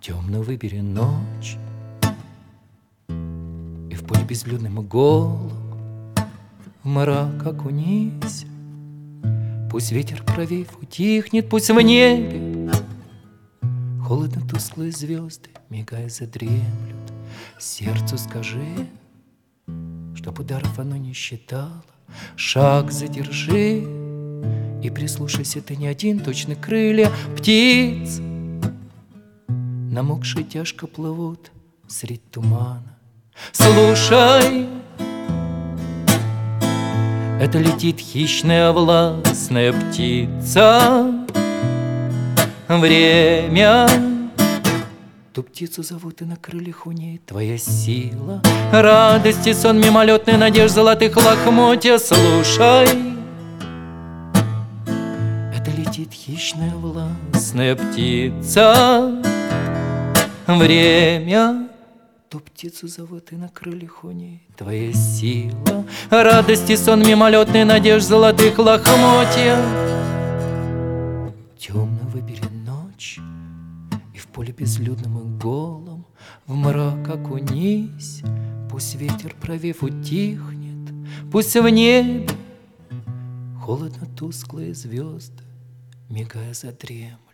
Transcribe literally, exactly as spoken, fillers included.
Темную выбери ночь, и в поле безлюдным и голым в мрак окунись. Пусть ветер провеяв утихнет, пусть в небе холодно тусклые звезды, мигая, задремлют. Сердцу скажи, чтоб ударов оно не считало. Шаг задержи и прислушайся, ты не один, точно крылья птиц намокшие тяжко плывут средь тумана. Слушай, это летит хищная властная птица. Время ту птицу зовут, и на крыльях у ней твоя сила, радость и сон, мимолетная надежд золотых лохмотья. Слушай, это летит хищная властная птица. Время ту птицу зовут, и на крыльях у ней твоя сила, радость и сон, мимолетная надежд золотых лохмотья. Темную выбери ночь, и в поле безлюдном и голом в мрак окунись. Пусть ветер, провев, утихнет, пусть в небе холодно тусклые звезды, мигая, задремлют.